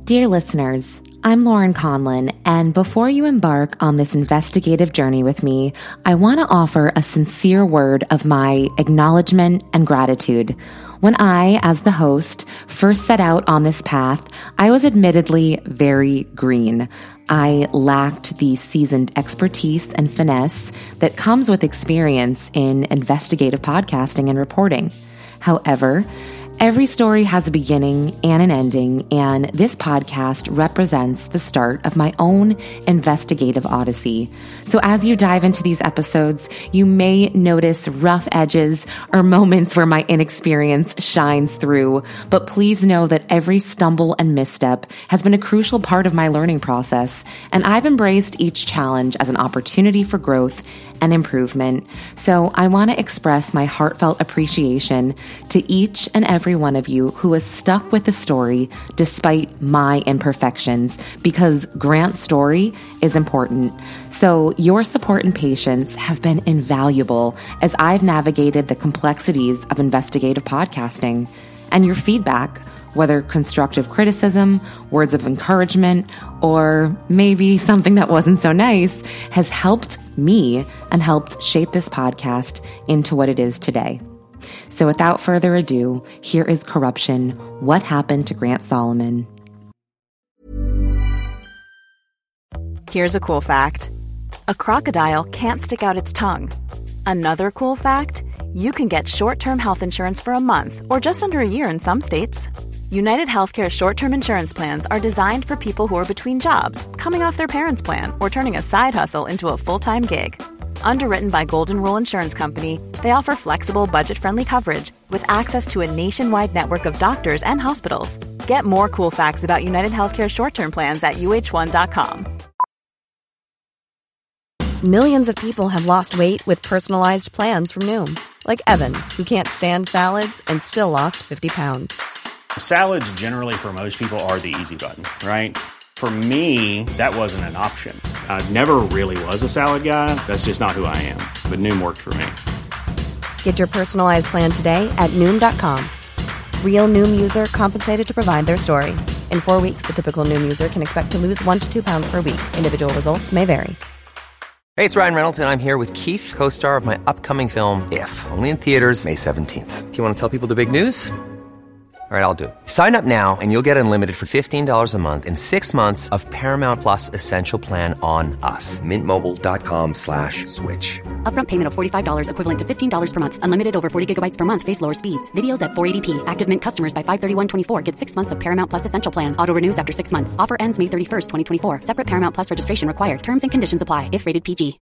Dear listeners, I'm Lauren Conlin, and before you embark on this investigative journey with me, I want to offer a sincere word of my acknowledgement and gratitude. When I, as the host, first set out on this path, I was admittedly very green. I lacked the seasoned expertise and finesse that comes with experience in investigative podcasting and reporting. However, every story has a beginning and an ending, and this podcast represents the start of my own investigative odyssey. So as you dive into these episodes, you may notice rough edges or moments where my inexperience shines through, but please know that every stumble and misstep has been a crucial part of my learning process, and I've embraced each challenge as an opportunity for growth and improvement. So I want to express my heartfelt appreciation to each and every one of you who has stuck with the story despite my imperfections, because Grant's story is important. So your support and patience have been invaluable as I've navigated the complexities of investigative podcasting. And your feedback, whether constructive criticism, words of encouragement, or maybe something that wasn't so nice, has helped me and helped shape this podcast into what it is today. So without further ado, here is Corruption: What Happened to Grant Solomon. Here's a cool fact. A crocodile can't stick out its tongue. Another cool fact, you can get short-term health insurance for a month or just under a year in some states. United Healthcare short-term insurance plans are designed for people who are between jobs, coming off their parents' plan, or turning a side hustle into a full-time gig. Underwritten by Golden Rule Insurance Company, they offer flexible, budget-friendly coverage with access to a nationwide network of doctors and hospitals. Get more cool facts about United Healthcare short-term plans at uh1.com. Millions of people have lost weight with personalized plans from Noom. Like Evan, who can't stand salads and still lost 50 pounds. Salads generally for most people are the easy button, right? For me, that wasn't an option. I never really was a salad guy. That's just not who I am. But Noom worked for me. Get your personalized plan today at Noom.com. Real Noom user compensated to provide their story. In 4 weeks, the typical Noom user can expect to lose 1 to 2 pounds per week. Individual results may vary. Hey, it's Ryan Reynolds, and I'm here with Keith, co-star of my upcoming film, If, only in theaters May 17th. Do you want to tell people the big news? All right, I'll do it. Sign up now and you'll get unlimited for $15 a month and 6 months of Paramount Plus Essential Plan on us. MintMobile.com/switch. Upfront payment of $45 equivalent to $15 per month. Unlimited over 40 gigabytes per month. Face lower speeds. Videos at 480p. Active Mint customers by 531.24 get 6 months of Paramount Plus Essential Plan. Auto renews after 6 months. Offer ends May 31st, 2024. Separate Paramount Plus registration required. Terms and conditions apply if rated PG.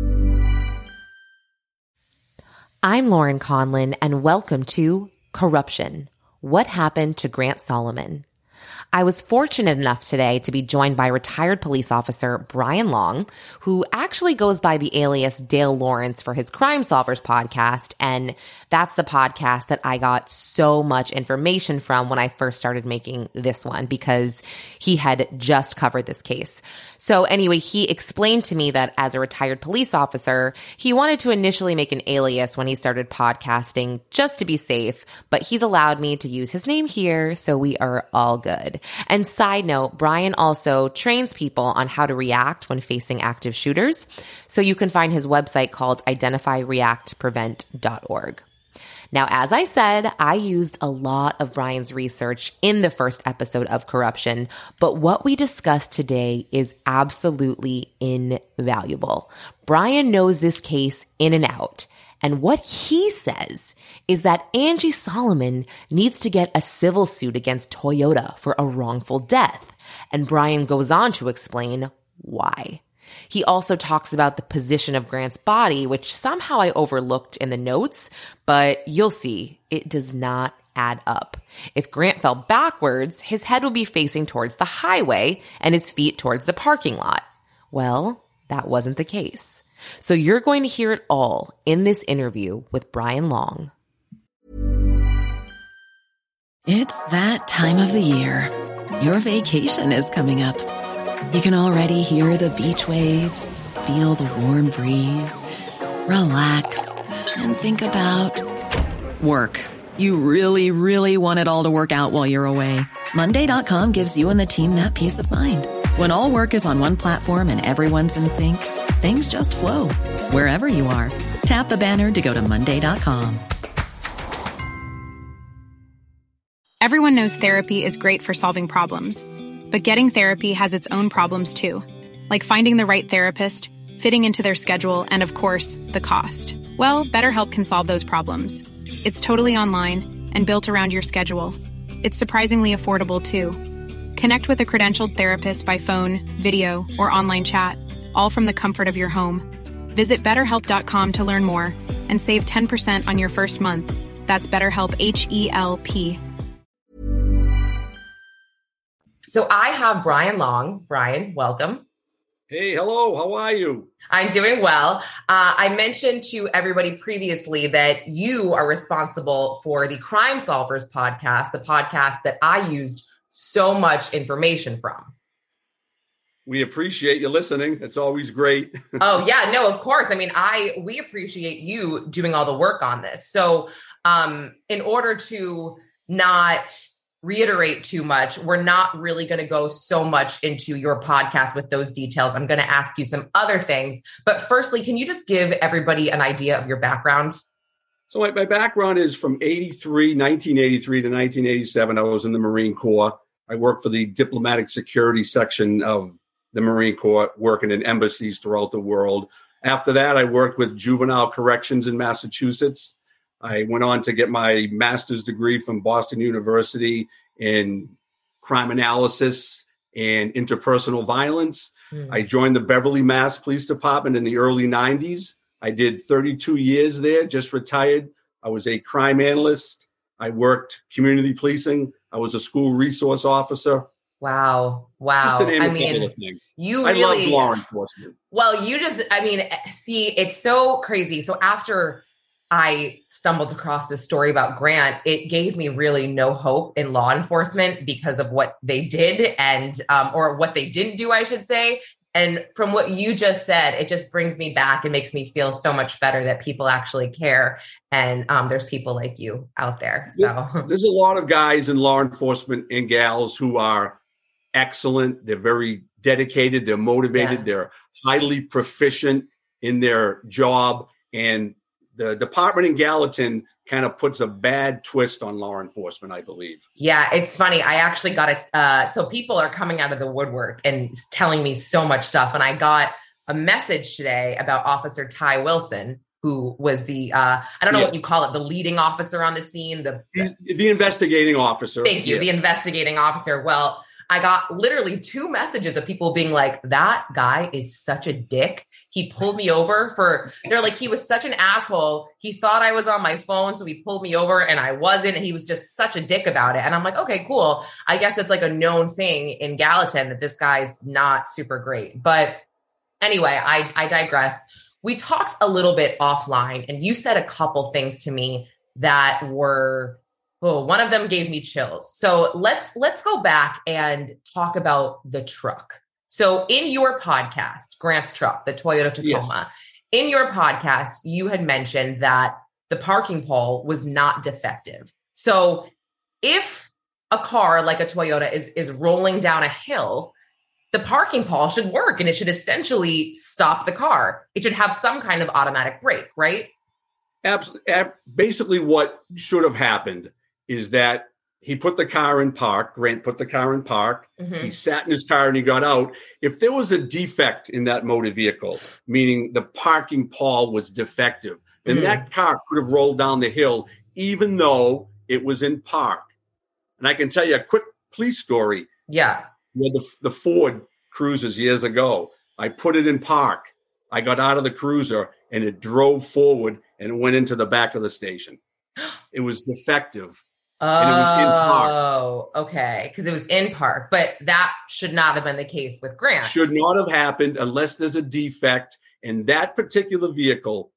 I'm Lauren Conlin, and welcome to Corruption: What Happened to Grant Solomon. I was fortunate enough today to be joined by retired police officer Brian Long, who actually goes by the alias Dale Lawrence for his Crime Solvers podcast, and that's the podcast that I got so much information from when I first started making this one, because he had just covered this case. So anyway, he explained to me that as a retired police officer, he wanted to initially make an alias when he started podcasting just to be safe, but he's allowed me to use his name here, so we are all good. And side note, Brian also trains people on how to react when facing active shooters. So you can find his website called identifyreactprevent.org. Now, as I said, I used a lot of Brian's research in the first episode of Corruption, but what we discussed today is absolutely invaluable. Brian knows this case in and out. And what he says is that Angie Solomon needs to get a civil suit against Toyota for a wrongful death. And Brian goes on to explain why. He also talks about the position of Grant's body, which somehow I overlooked in the notes, but you'll see, it does not add up. If Grant fell backwards, his head would be facing towards the highway and his feet towards the parking lot. Well, that wasn't the case. So you're going to hear it all in this interview with Brian Long. It's that time of the year. Your vacation is coming up. You can already hear the beach waves, feel the warm breeze, relax, and think about work. You really, really want it all to work out while you're away. Monday.com gives you and the team that peace of mind. When all work is on one platform and everyone's in sync, things just flow. Wherever you are, tap the banner to go to Monday.com. Everyone knows therapy is great for solving problems, but getting therapy has its own problems too, like finding the right therapist, fitting into their schedule, and of course, the cost. Well, BetterHelp can solve those problems. It's totally online and built around your schedule. It's surprisingly affordable too. Connect with a credentialed therapist by phone, video, or online chat, all from the comfort of your home. Visit BetterHelp.com to learn more and save 10% on your first month. That's BetterHelp, H-E-L-P. So I have Brian Long. Brian, welcome. Hey, hello. How are you? I'm doing well. I mentioned to everybody previously that you are responsible for the Crime Solvers podcast, the podcast that I used so much information from. We appreciate you listening. It's always great. Oh, yeah. No, of course. I mean, we appreciate you doing all the work on this. So in order to not reiterate too much, we're not really going to go so much into your podcast with those details. I'm going to ask you some other things. But firstly, can you just give everybody an idea of your background? So my background is from 1983 to 1987. I was in the Marine Corps. I worked for the diplomatic security section of the Marine Corps, working in embassies throughout the world. After that, I worked with juvenile corrections in Massachusetts. I went on to get my master's degree from Boston University in crime analysis and interpersonal violence. I joined the Beverly, Mass. Police Department in the early 90s. I did 32 years there, just retired. I was a crime analyst. I worked community policing. I was a school resource officer. Wow. Just to name a couple of things. I love law enforcement. Well, see, it's so crazy. So after I stumbled across this story about Grant, it gave me really no hope in law enforcement because of what they did and, or what they didn't do, I should say. And from what you just said, it just brings me back and makes me feel so much better that people actually care. And there's people like you out there. So there's a lot of guys in law enforcement and gals who are excellent. They're very dedicated. They're motivated. Yeah. They're highly proficient in their job. And the department in Gallatin kind of puts a bad twist on law enforcement, I believe. Yeah, it's funny. I actually got so people are coming out of the woodwork and telling me so much stuff. And I got a message today about Officer Ty Wilson, who was the, I don't know what you call it, the leading officer on the scene. The investigating officer. Thank you, yes. The investigating officer. Well, I got literally 2 messages of people being like, that guy is such a dick. He pulled me over they're like, he was such an asshole. He thought I was on my phone. So he pulled me over and I wasn't. And he was just such a dick about it. And I'm like, okay, cool. I guess it's like a known thing in Gallatin that this guy's not super great. But anyway, I digress. We talked a little bit offline and you said a couple things to me that were, one of them gave me chills. So let's go back and talk about the truck. So in your podcast, Grant's truck, the Toyota Tacoma, in your podcast, you had mentioned that the parking pole was not defective. So if a car like a Toyota is rolling down a hill, the parking pole should work and it should essentially stop the car. It should have some kind of automatic brake, right? Absolutely. Basically what should have happened is that he put the car in park. Grant put the car in park. Mm-hmm. He sat in his car and he got out. If there was a defect in that motor vehicle, meaning the parking pole was defective, then that car could have rolled down the hill, even though it was in park. And I can tell you a quick police story. Yeah. Where the Ford Cruisers years ago, I put it in park. I got out of the Cruiser and it drove forward and went into the back of the station. It was defective. And it was in park. Oh, okay. Because it was in park, but that should not have been the case with Grant. Should not have happened unless there's a defect. And that particular vehicle,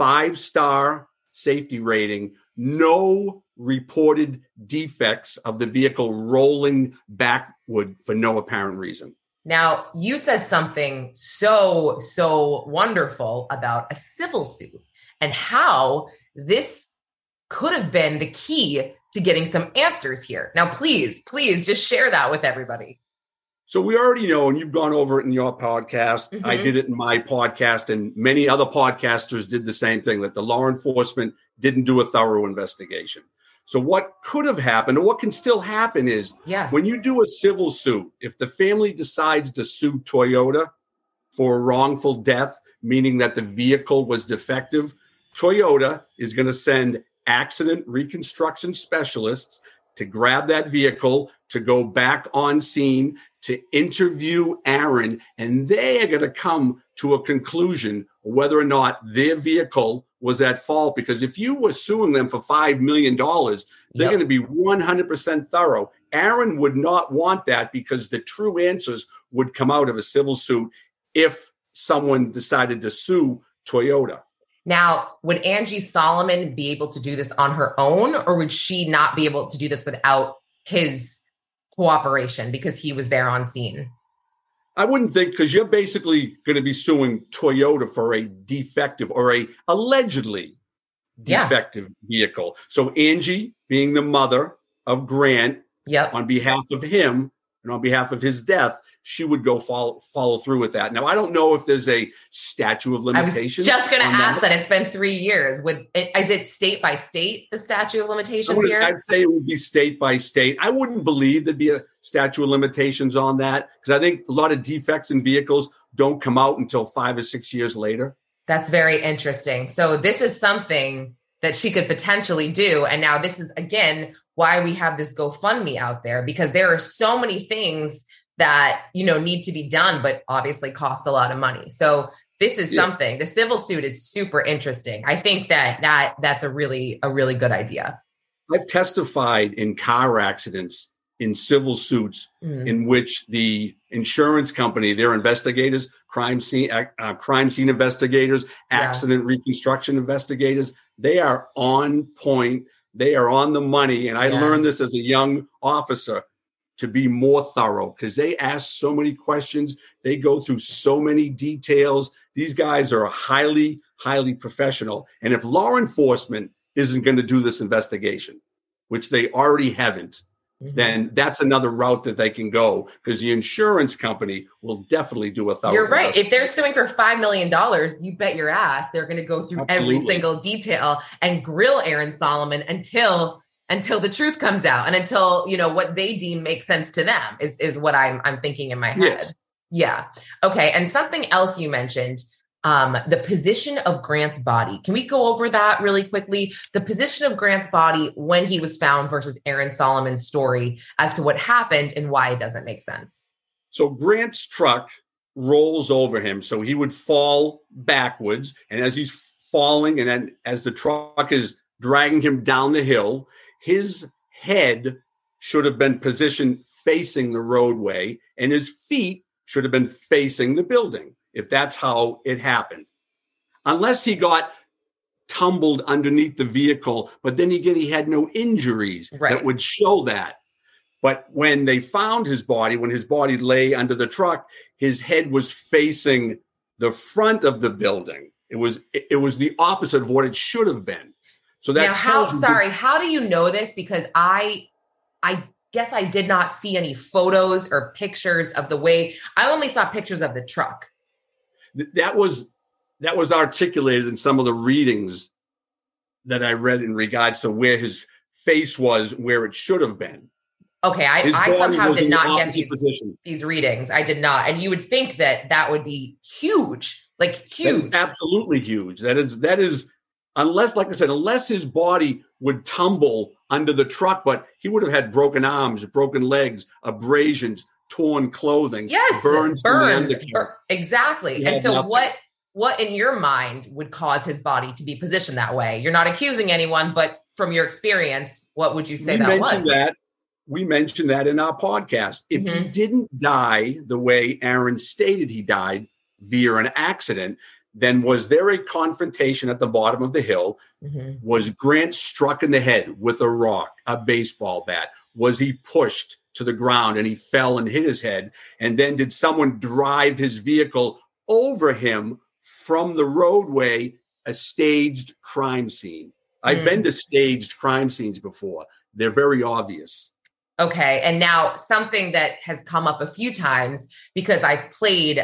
5-star safety rating, no reported defects of the vehicle rolling backward for no apparent reason. Now, you said something so wonderful about a civil suit and how this could have been the key to getting some answers here. Now, please just share that with everybody. So we already know, and you've gone over it in your podcast. Mm-hmm. I did it in my podcast, and many other podcasters did the same thing, that the law enforcement didn't do a thorough investigation. So what could have happened, or what can still happen, is when you do a civil suit, if the family decides to sue Toyota for a wrongful death, meaning that the vehicle was defective, Toyota is going to send accident reconstruction specialists to grab that vehicle, to go back on scene, to interview Aaron, and they are going to come to a conclusion whether or not their vehicle was at fault. Because if you were suing them for $5 million, they're going to be 100% thorough. Aaron would not want that, because the true answers would come out of a civil suit if someone decided to sue Toyota. Now, would Angie Solomon be able to do this on her own, or would she not be able to do this without his cooperation because he was there on scene? I wouldn't think, because you're basically going to be suing Toyota for a defective or a allegedly defective vehicle. So Angie, being the mother of Grant, on behalf of him and on behalf of his death, she would go follow through with that. Now, I don't know if there's a statute of limitations. I was just going to ask that. It's been 3 years. Is it state by state, the statute of limitations here? I'd say it would be state by state. I wouldn't believe there'd be a statute of limitations on that, because I think a lot of defects in vehicles don't come out until 5 or 6 years later. That's very interesting. So this is something that she could potentially do. And now this is, again, why we have this GoFundMe out there, because there are so many things that, need to be done, but obviously cost a lot of money. So this is something, the civil suit is super interesting. I think that's a really good idea. I've testified in car accidents, in civil suits, in which the insurance company, their investigators, crime scene investigators, accident reconstruction investigators, they are on point. They are on the money. And I learned this as a young officer, to be more thorough, because they ask so many questions. They go through so many details. These guys are highly, highly professional. And if law enforcement isn't going to do this investigation, which they already haven't, then that's another route that they can go, because the insurance company will definitely do a thorough. You're right. If they're suing for $5 million, you bet your ass they're going to go through every single detail and grill Aaron Solomon until the truth comes out, and until, what they deem makes sense to them is what I'm thinking in my head. Yes. Yeah. Okay. And something else you mentioned, the position of Grant's body. Can we go over that really quickly? The position of Grant's body when he was found versus Aaron Solomon's story as to what happened and why it doesn't make sense. So Grant's truck rolls over him. So he would fall backwards. And as he's falling, and then as the truck is dragging him down the hill, his head should have been positioned facing the roadway, and his feet should have been facing the building, if that's how it happened. Unless he got tumbled underneath the vehicle, but then again, he had no injuries that would show that. But when they found his body, when his body lay under the truck, his head was facing the front of the building. It was the opposite of what it should have been. So that now, how do you know this? Because I guess I did not see any photos or pictures of the way. I only saw pictures of the truck. That was articulated in some of the readings that I read in regards to where his face was, where it should have been. Okay, I somehow did not get these readings. I did not. And you would think that would be huge, like huge. That's absolutely huge. That is. Unless, like I said, unless his body would tumble under the truck, but he would have had broken arms, broken legs, abrasions, torn clothing, burns. Exactly. And so what in your mind would cause his body to be positioned that way? You're not accusing anyone, but from your experience, what would you say that was? We mentioned that in our podcast. If he didn't die the way Aaron stated he died via an accident, then was there a confrontation at the bottom of the hill? Was Grant struck in the head with a rock, a baseball bat? Was he pushed to the ground and he fell and hit his head? And then did someone drive his vehicle over him from the roadway, a staged crime scene? I've been to staged crime scenes before. They're very obvious. Okay. And now something that has come up a few times, because I've played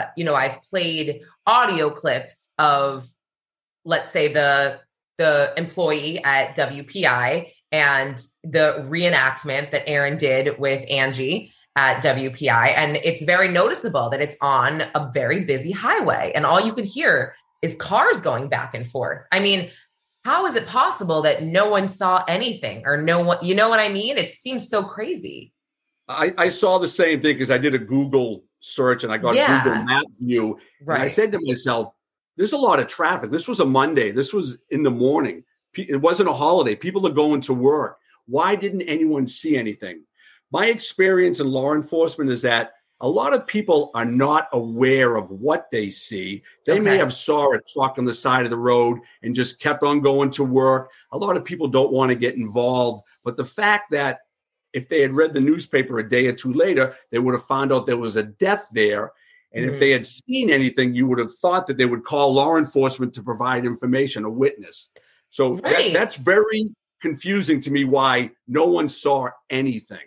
audio clips of, let's say, the employee at WPI and the reenactment that Aaron did with Angie at WPI. And it's very noticeable that it's on a very busy highway and all you could hear is cars going back and forth. I mean, how is it possible that no one saw anything or no one, you know what I mean? It seems so crazy. I saw the same thing because I did a Google search and I got Google Map View. Right. And I said to myself, there's a lot of traffic. This was a Monday. This was in the morning. It wasn't a holiday. People are going to work. Why didn't anyone see anything? My experience in law enforcement is that a lot of people are not aware of what they see. They may have saw a truck on the side of the road and just kept on going to work. A lot of people don't want to get involved. But the fact that if they had read the newspaper a day or two later, they would have found out there was a death there. And if they had seen anything, you would have thought that they would call law enforcement to provide information, a witness. So that's very confusing to me why no one saw anything.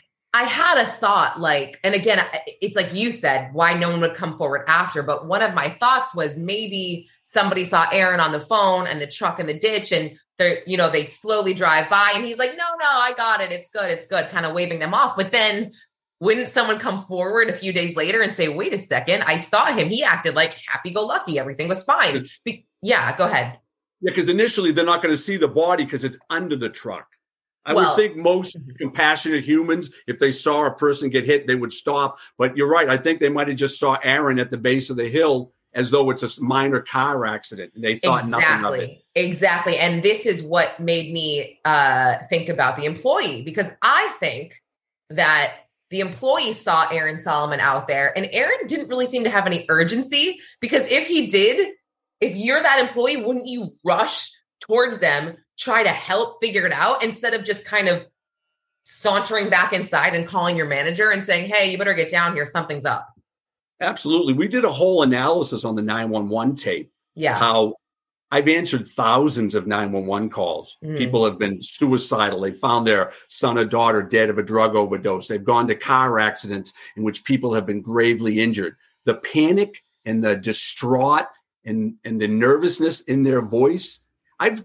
I had a thought, like, and again, it's like you said, why no one would come forward after. But one of my thoughts was maybe somebody saw Aaron on the phone and the truck in the ditch and they slowly drive by and he's like, no, I got it. It's good. Kind of waving them off. But then wouldn't someone come forward a few days later and say, wait a second, I saw him. He acted like happy-go-lucky. Everything was fine. Yeah, go ahead. Yeah, because initially they're not going to see the body because it's under the truck. I would think most compassionate humans, if they saw a person get hit, they would stop. But you're right. I think they might have just saw Aaron at the base of the hill as though it's a minor car accident. And they thought nothing of it. Exactly. And this is what made me think about the employee, because I think that the employee saw Aaron Solomon out there and Aaron didn't really seem to have any urgency, because if he did, if you're that employee, wouldn't you rush towards them, try to help figure it out instead of just kind of sauntering back inside and calling your manager and saying, hey, you better get down here. Something's up. Absolutely. We did a whole analysis on the 911 tape. Yeah. How I've answered thousands of 911 calls. People have been suicidal. They found their son or daughter dead of a drug overdose. They've gone to car accidents in which people have been gravely injured. The panic and the distraught and the nervousness in their voice. I've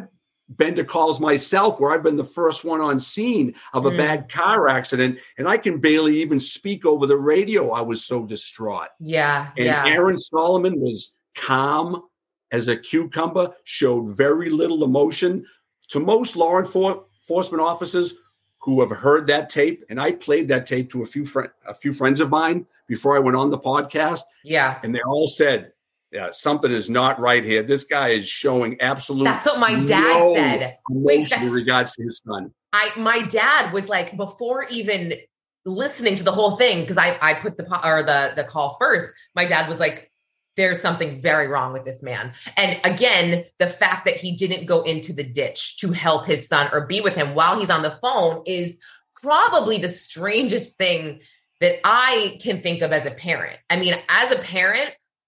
been to calls myself where I've been the first one on scene of a bad car accident, and I can barely even speak over the radio. I was so distraught. Yeah. And Aaron Solomon was calm as a cucumber, showed very little emotion. To most law enforcement officers who have heard that tape, and I played that tape to a few friends of mine before I went on the podcast. Yeah. And they all said, yeah, something is not right here. This guy is showing absolute. That's what my dad said. Wait, in regards to his son. My dad was like, before even listening to the whole thing, because I put the call first. My dad was like, there's something very wrong with this man. And again, the fact that he didn't go into the ditch to help his son or be with him while he's on the phone is probably the strangest thing that I can think of as a parent. I mean, as a parent,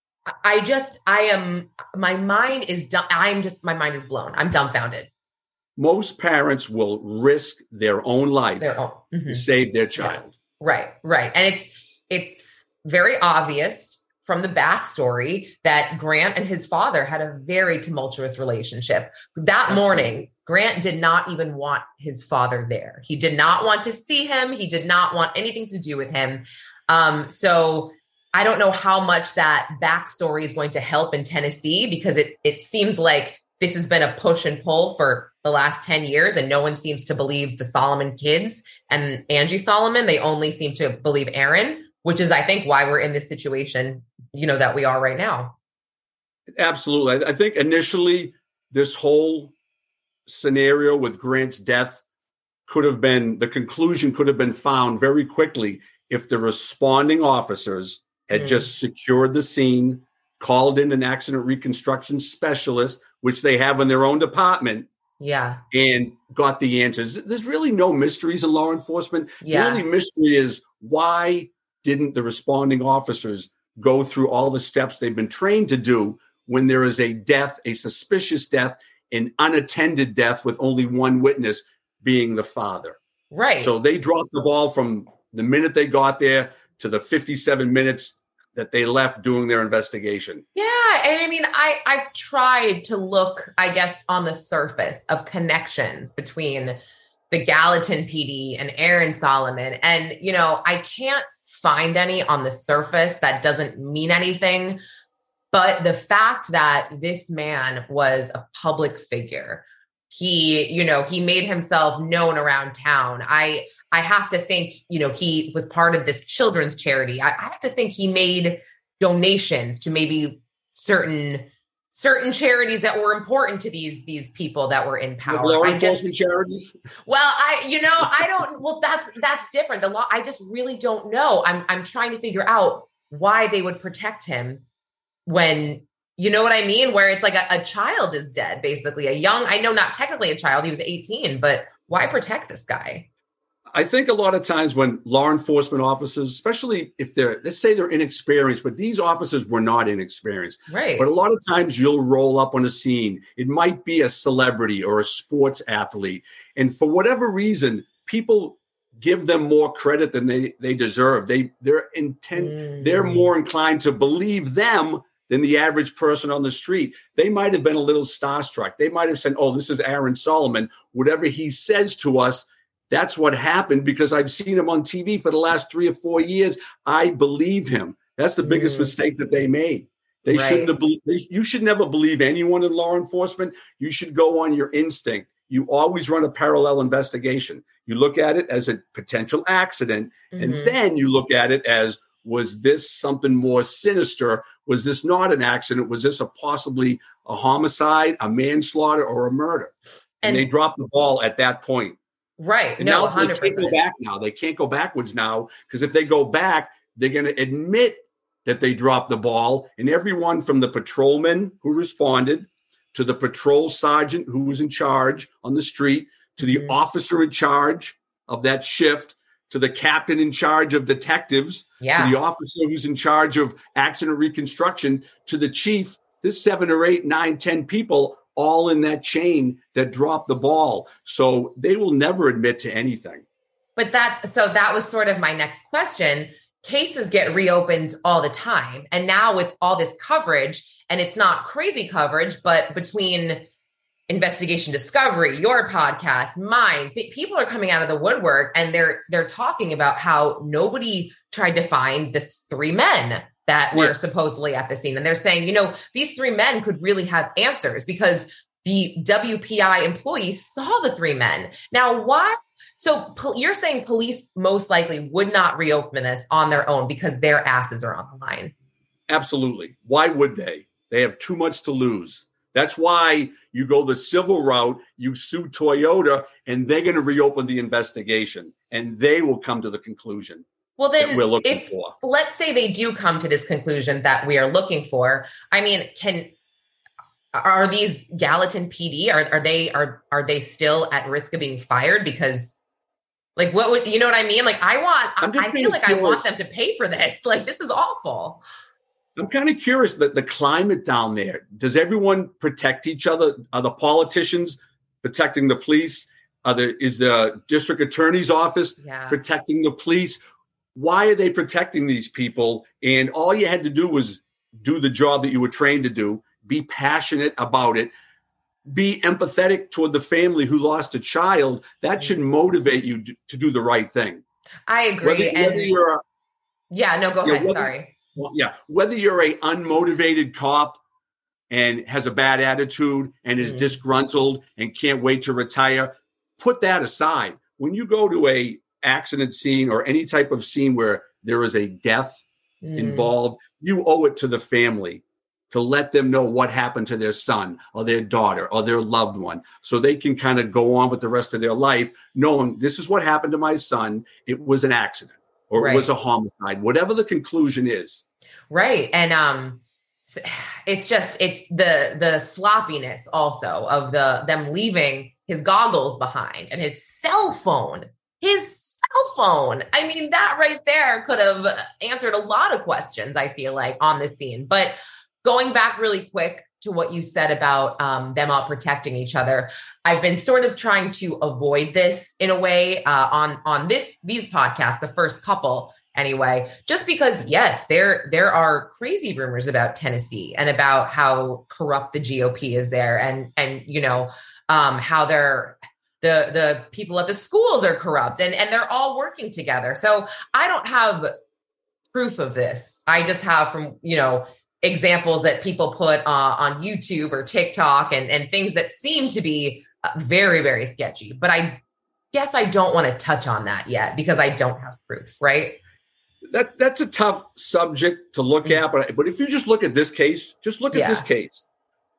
my mind is blown. I'm dumbfounded. Most parents will risk their own life to save their child. Yeah. Right. And it's very obvious from the backstory that Grant and his father had a very tumultuous relationship. That morning, Grant did not even want his father there. He did not want to see him. He did not want anything to do with him. So I don't know how much that backstory is going to help in Tennessee, because it seems like this has been a push and pull for the last 10 years and no one seems to believe the Solomon kids and Angie Solomon. They only seem to believe Aaron, which is, I think, why we're in this situation, that we are right now. Absolutely. I think initially this whole scenario with Grant's death the conclusion could have been found very quickly if the responding officers had just secured the scene, called in an accident reconstruction specialist, which they have in their own department. Yeah. And got the answers. There's really no mysteries in law enforcement. Yeah. The only mystery is, why didn't the responding officers go through all the steps they've been trained to do when there is a death, a suspicious death, an unattended death with only one witness? being the father. Right. So they dropped the ball from the minute they got there to the 57 minutes that they left doing their investigation. Yeah. And I mean, I've tried to look, I guess, on the surface of connections between the Gallatin PD and Aaron Solomon. And, you know, I can't find any on the surface. That doesn't mean anything. But the fact that this man was a public figure, he made himself known around town. I have to think, you know, he was part of this children's charity. I have to think he made donations to maybe certain charities that were important to these people that were in power. Law enforcement charities? Well, I don't, well, that's different. The law, I just really don't know. I'm trying to figure out why they would protect him when, you know what I mean? Where it's like a child is dead, basically I know not technically a child, he was 18, but why protect this guy? I think a lot of times when law enforcement officers, especially if let's say they're inexperienced, but these officers were not inexperienced. Right. But a lot of times you'll roll up on a scene. It might be a celebrity or a sports athlete. And for whatever reason, people give them more credit than they deserve. They're more inclined to believe them than the average person on the street. They might have been a little starstruck. They might have said, oh, this is Aaron Solomon. Whatever he says to us, that's what happened because I've seen him on TV for the last 3 or 4 years. I believe him. That's the biggest mistake that they made. They shouldn't have you should never believe anyone in law enforcement. You should go on your instinct. You always run a parallel investigation. You look at it as a potential accident, and then you look at it as, was this something more sinister? Was this not an accident? Was this possibly a homicide, a manslaughter, or a murder? And they dropped the ball at that point. Right. And no, now 100%. they can't go back now. They can't go backwards now because if they go back, they're going to admit that they dropped the ball. And everyone from the patrolman who responded to the patrol sergeant who was in charge on the street, to the officer in charge of that shift, to the captain in charge of detectives, to the officer who's in charge of accident reconstruction, to the chief, there's 7 or 8, 9, 10 people all in that chain that dropped the ball. So they will never admit to anything. But that was sort of my next question. Cases get reopened all the time. And now with all this coverage, and it's not crazy coverage, but between Investigation Discovery, your podcast, mine, people are coming out of the woodwork and they're talking about how nobody tried to find the 3 men that were supposedly at the scene. And they're saying, you know, these 3 men could really have answers because the WPI employees saw the 3 men. Now, why? So you're saying police most likely would not reopen this on their own because their asses are on the line. Absolutely. Why would they? They have too much to lose. That's why you go the civil route, you sue Toyota, and they're going to reopen the investigation, and they will come to the conclusion. Well, then, we're looking for. Let's say they do come to this conclusion that we are looking for. I mean, are these Gallatin PD, are they still at risk of being fired? Because, like, what would, you know what I mean? Like, I feel like I want them to pay for this. Like, this is awful. I'm kind of curious that the climate down there, does everyone protect each other? Are the politicians protecting the police? Is the district attorney's office protecting the police? Why are they protecting these people? And all you had to do was do the job that you were trained to do, be passionate about it, be empathetic toward the family who lost a child. That should motivate you to do the right thing. I agree. Whether you're go ahead. Sorry. Whether you're a unmotivated cop and has a bad attitude and is disgruntled and can't wait to retire, put that aside. When you go to a accident scene or any type of scene where there is a death involved, you owe it to the family to let them know what happened to their son or their daughter or their loved one, so they can kind of go on with the rest of their life knowing this is what happened to my son. It was an accident or it was a homicide, whatever the conclusion is. Right. And it's the sloppiness also of them leaving his goggles behind and his cell phone. I mean, that right there could have answered a lot of questions, I feel like, on this scene. But going back really quick to what you said about them all protecting each other. I've been sort of trying to avoid this in a way on these podcasts, the first couple anyway, just because, yes, there are crazy rumors about Tennessee and about how corrupt the GOP is there, and you know, how the people at the schools are corrupt, and they're all working together. So I don't have proof of this. I just have from, you know, examples that people put on YouTube or TikTok and things that seem to be very, very sketchy. But I guess I don't want to touch on that yet because I don't have proof, right? That's a tough subject to look at. But if you just look at this case, this case.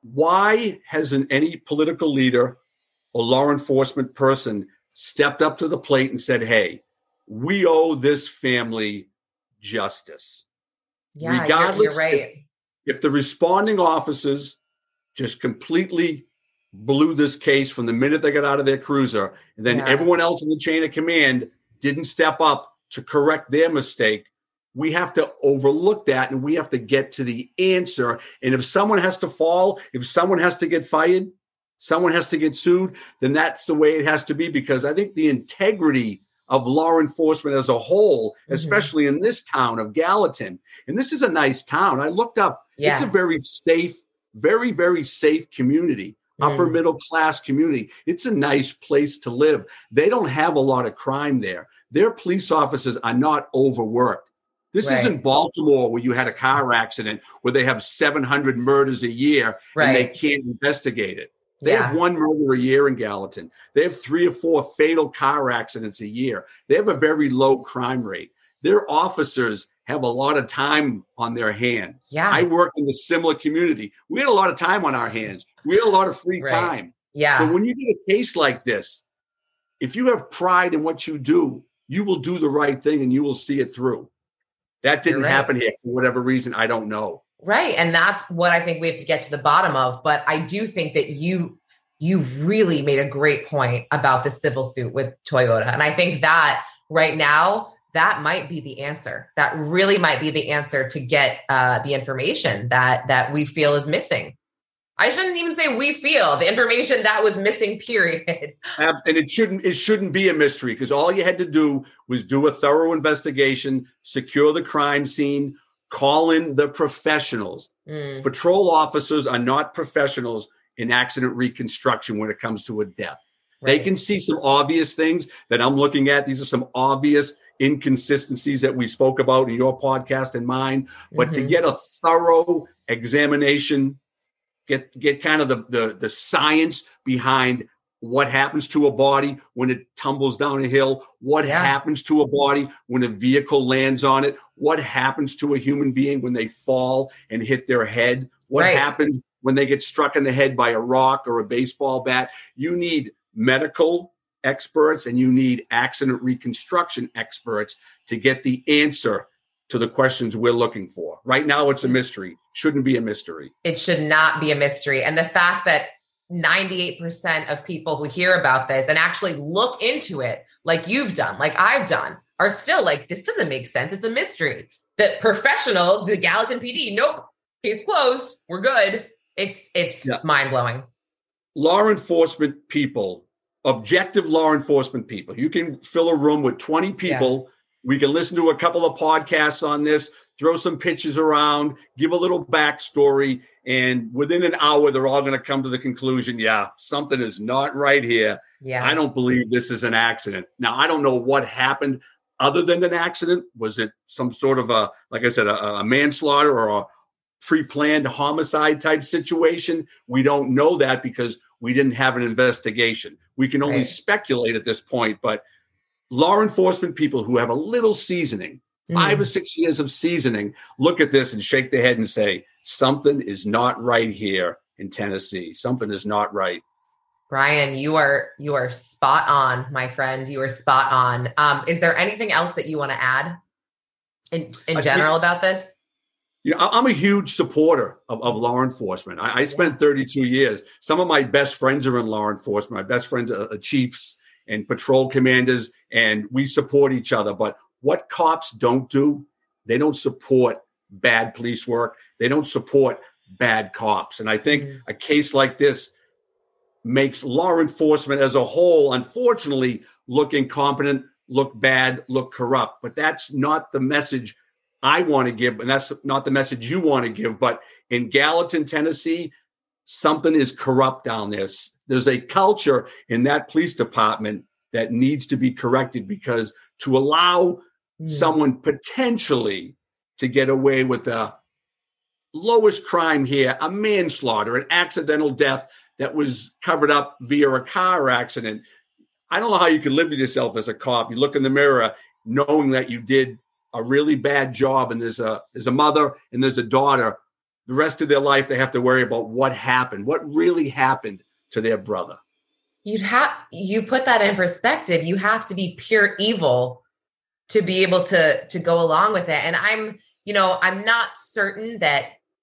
Why hasn't any political leader or law enforcement person stepped up to the plate and said, hey, we owe this family justice? Yeah, regardless, you're right. If the responding officers just completely blew this case from the minute they got out of their cruiser, and then everyone else in the chain of command didn't step up to correct their mistake, we have to overlook that and we have to get to the answer. And if someone has to fall, if someone has to get fired, someone has to get sued, then that's the way it has to be, because I think the integrity of law enforcement as a whole, especially in this town of Gallatin, and this is a nice town. I looked up, it's a very safe, very, very safe community, upper middle class community. It's a nice place to live. They don't have a lot of crime there. Their police officers are not overworked. This isn't Baltimore where you had a car accident where they have 700 murders a year and they can't investigate it. They have one murder a year in Gallatin. They have 3 or 4 fatal car accidents a year. They have a very low crime rate. Their officers have a lot of time on their hand. Yeah. I worked in a similar community. We had a lot of time on our hands. We had a lot of free time. Yeah. So when you get a case like this, if you have pride in what you do, you will do the right thing and you will see it through. That didn't happen here for whatever reason. I don't know. Right. And that's what I think we have to get to the bottom of. But I do think that you really made a great point about the civil suit with Toyota. And I think that right now, that might be the answer. That really might be the answer to get the information that we feel is missing. I shouldn't even say we feel the information that was missing, period. And it shouldn't be a mystery, because all you had to do was do a thorough investigation, secure the crime scene, call in the professionals. Patrol officers are not professionals in accident reconstruction when it comes to a death. They can see some obvious things that I'm looking at. These are some obvious inconsistencies that we spoke about in your podcast and mine. But to get a thorough examination, get kind of the science behind what happens to a body when it tumbles down a hill, what happens to a body when a vehicle lands on it, what happens to a human being when they fall and hit their head, what happens when they get struck in the head by a rock or a baseball bat. You need medical experts and you need accident reconstruction experts to get the answer to the questions we're looking for. Right now, it's a mystery. Shouldn't be a mystery. It should not be a mystery. And the fact that 98% of people who hear about this and actually look into it, like you've done, like I've done, are still like, this doesn't make sense. It's a mystery. The professionals, the Gallatin PD, nope, case closed. We're good. It's mind-blowing. Law enforcement people, objective law enforcement people, you can fill a room with 20 people. Yeah. We can listen to a couple of podcasts on this, throw some pictures around, give a little backstory, and within an hour, they're all going to come to the conclusion, something is not right here. Yeah. I don't believe this is an accident. Now, I don't know what happened other than an accident. Was it some sort of a manslaughter or a pre-planned homicide type situation? We don't know that because we didn't have an investigation. We can only speculate at this point, but law enforcement people who have a little seasoning, 5 or 6 years of seasoning, look at this and shake their head and say, something is not right here in Tennessee. Something is not right. Brian, you are spot on, my friend. You are spot on. Is there anything else that you want to add in general about this? I'm a huge supporter of law enforcement. I spent 32 years. Some of my best friends are in law enforcement. My best friends are chiefs and patrol commanders, and we support each other. But what cops don't do, they don't support bad police work. They don't support bad cops. And I think a case like this makes law enforcement as a whole, unfortunately, look incompetent, look bad, look corrupt. But that's not the message I want to give, and that's not the message you want to give. But in Gallatin, Tennessee, something is corrupt down there. There's a culture in that police department that needs to be corrected, because to allow someone potentially to get away with the lowest crime here, a manslaughter, an accidental death that was covered up via a car accident. I don't know how you can live with yourself as a cop. You look in the mirror knowing that you did a really bad job, and there's a mother and there's a daughter. The rest of their life, they have to worry about what happened, what really happened to their brother. You put that in perspective. You have to be pure evil to be able to go along with it. And I'm not certain that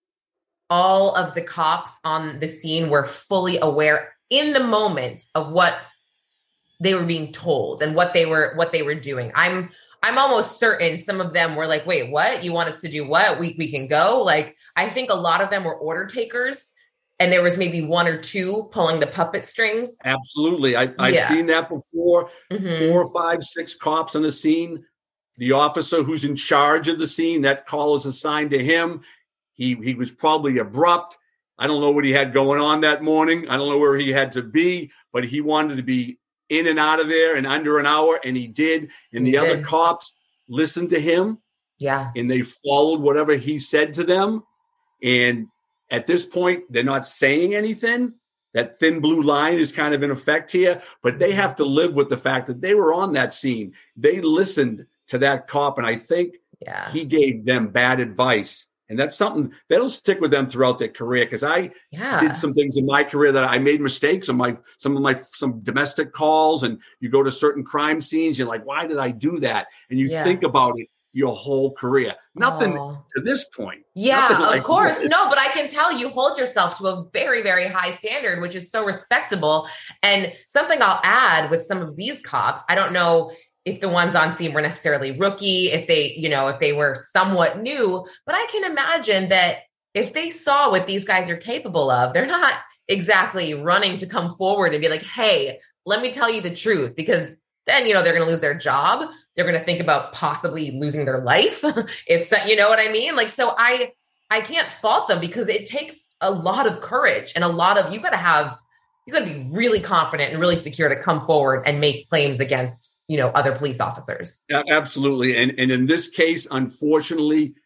all of the cops on the scene were fully aware in the moment of what they were being told and what they were doing. I'm almost certain some of them were like, wait, what? You want us to do what? We can go? Like, I think a lot of them were order takers, and there was maybe one or two pulling the puppet strings. Absolutely. I've seen that before. 4, 5, 6 cops on the scene. The officer who's in charge of the scene, that call is assigned to him. He was probably abrupt. I don't know what he had going on that morning. I don't know where he had to be, but he wanted to be in and out of there in under an hour, and he did. And the other cops listened to him. Yeah. And they followed whatever he said to them. And at this point, they're not saying anything. That thin blue line is kind of in effect here, but they have to live with the fact that they were on that scene. They listened to that cop, and I think he gave them bad advice. And that's something that'll stick with them throughout their career. Because I did some things in my career that I made mistakes on some domestic calls, and you go to certain crime scenes, you're like, why did I do that? And you think about it your whole career. Nothing to this point. Yeah, of course. No, but I can tell you hold yourself to a very, very high standard, which is so respectable. And something I'll add with some of these cops, I don't know if the ones on scene were necessarily rookie, if they were somewhat new, but I can imagine that if they saw what these guys are capable of, they're not exactly running to come forward and be like, hey, let me tell you the truth, because then, they're going to lose their job. They're going to think about possibly losing their life. You know what I mean? Like, so I can't fault them, because it takes a lot of courage and you got to be really confident and really secure to come forward and make claims against other police officers. Yeah, absolutely. And in this case, unfortunately,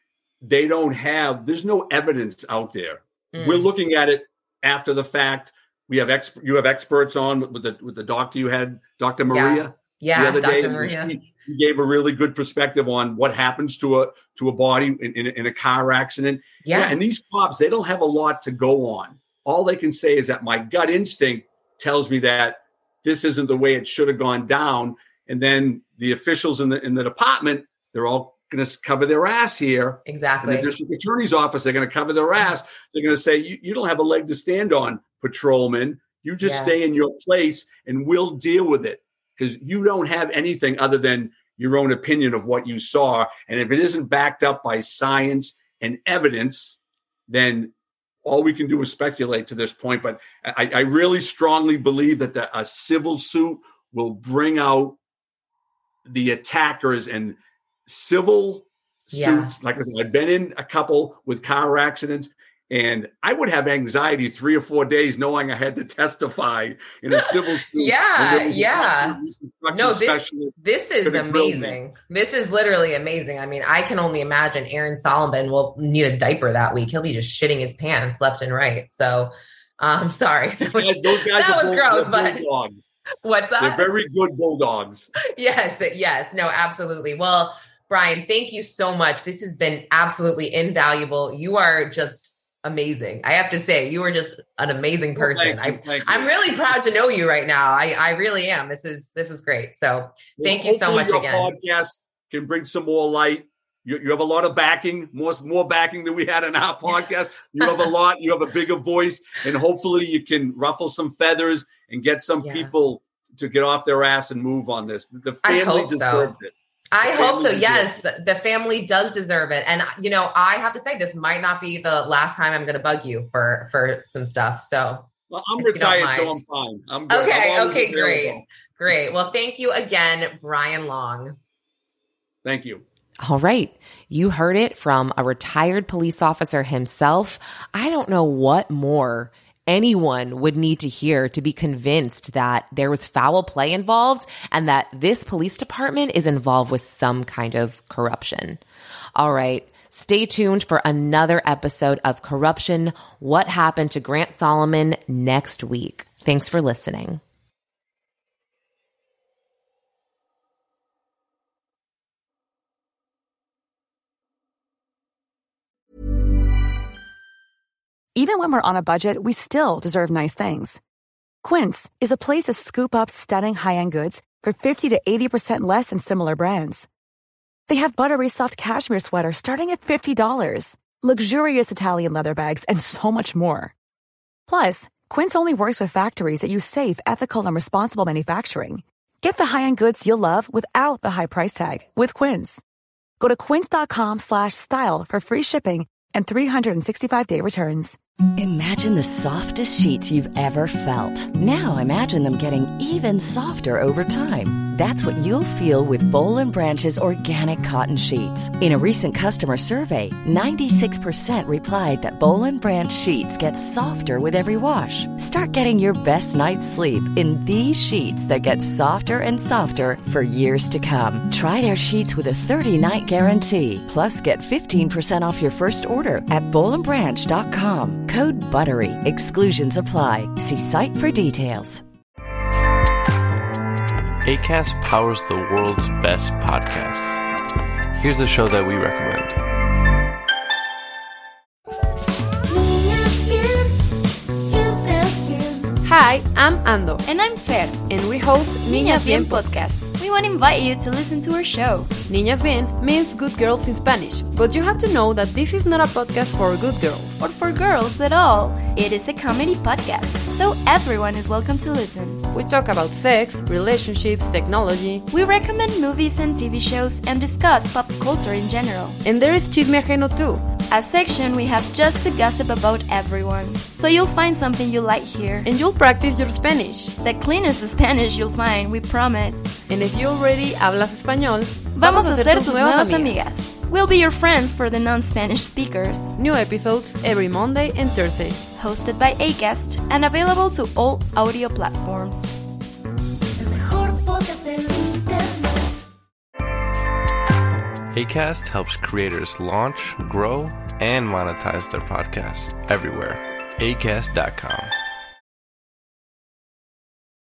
there's no evidence out there. We're looking at it after the fact. You have experts on with the doctor you had, Dr. Maria. Yeah, the other Dr. day, Maria. He gave a really good perspective on what happens to a body in a car accident. Yeah, and these cops, they don't have a lot to go on. All they can say is that my gut instinct tells me that this isn't the way it should have gone down. And then the officials in the department, they're all going to cover their ass here. Exactly. In the district attorney's office, they're going to cover their ass. They're going to say, you don't have a leg to stand on, patrolman. You just stay in your place and we'll deal with it, because you don't have anything other than your own opinion of what you saw. And if it isn't backed up by science and evidence, then all we can do is speculate to this point. But I really strongly believe that a civil suit will bring out the attackers, and civil suits. Like I said, I've been in a couple with car accidents, and I would have anxiety 3 or 4 days knowing I had to testify in a civil suit. No, this is amazing. This is literally amazing. I mean, I can only imagine Aaron Solomon will need a diaper that week. He'll be just shitting his pants left and right. So I'm sorry. That was gross, but bulldogs. What's that? They're very good bulldogs. Yes. No, absolutely. Well, Brian, thank you so much. This has been absolutely invaluable. You are just amazing. I have to say, you are just an amazing person. Thank you. I'm really proud to know you right now. I really am. This is great. So thank you so much again. Podcast can bring some more light. You have a lot of backing, more backing than we had in our podcast. You have a lot. You have a bigger voice, and hopefully you can ruffle some feathers and get some people to get off their ass and move on this. The family deserves it. I hope so. Yes, the family does deserve it. And, you know, I have to say, this might not be the last time I'm going to bug you for some stuff. So, well, I'm retired, so I'm fine. I'm good. Okay, great. Well, thank you again, Brian Long. Thank you. All right. You heard it from a retired police officer himself. I don't know what more anyone would need to hear to be convinced that there was foul play involved and that this police department is involved with some kind of corruption. All right. Stay tuned for another episode of Corruption: What Happened to Grant Solomon next week. Thanks for listening. Even when we're on a budget, we still deserve nice things. Quince is a place to scoop up stunning high-end goods for 50 to 80% less than similar brands. They have buttery soft cashmere sweaters starting at $50, luxurious Italian leather bags, and so much more. Plus, Quince only works with factories that use safe, ethical, and responsible manufacturing. Get the high-end goods you'll love without the high price tag with Quince. Go to quince.com/style for free shipping and 365-day returns. Imagine the softest sheets you've ever felt. Now imagine them getting even softer over time. That's what you'll feel with Boll & Branch's organic cotton sheets. In a recent customer survey, 96% replied that Boll & Branch sheets get softer with every wash. Start getting your best night's sleep in these sheets that get softer and softer for years to come. Try their sheets with a 30-night guarantee. Plus, get 15% off your first order at bollandbranch.com. Code BUTTERY. Exclusions apply. See site for details. Acast powers the world's best podcasts. Here's a show that we recommend. Hi, I'm Ando. And I'm Fer. And we host Niñas Bien podcast. We want to invite you to listen to our show. Niñas Bien means good girls in Spanish, but you have to know that this is not a podcast for good girls. Or for girls at all. It is a comedy podcast, so everyone is welcome to listen. We talk about sex, relationships, technology. We recommend movies and TV shows and discuss pop culture in general. And there is Chisme Ajeno too. A section we have just to gossip about everyone. So you'll find something you like here. And you'll practice your Spanish. The cleanest Spanish you'll find, we promise. And if you already hablas español, vamos a ser tus nuevas amigas. We'll be your friends for the non-Spanish speakers. New episodes every Monday and Thursday. Hosted by Acast and available to all audio platforms. Acast helps creators launch, grow, and monetize their podcasts everywhere. Acast.com.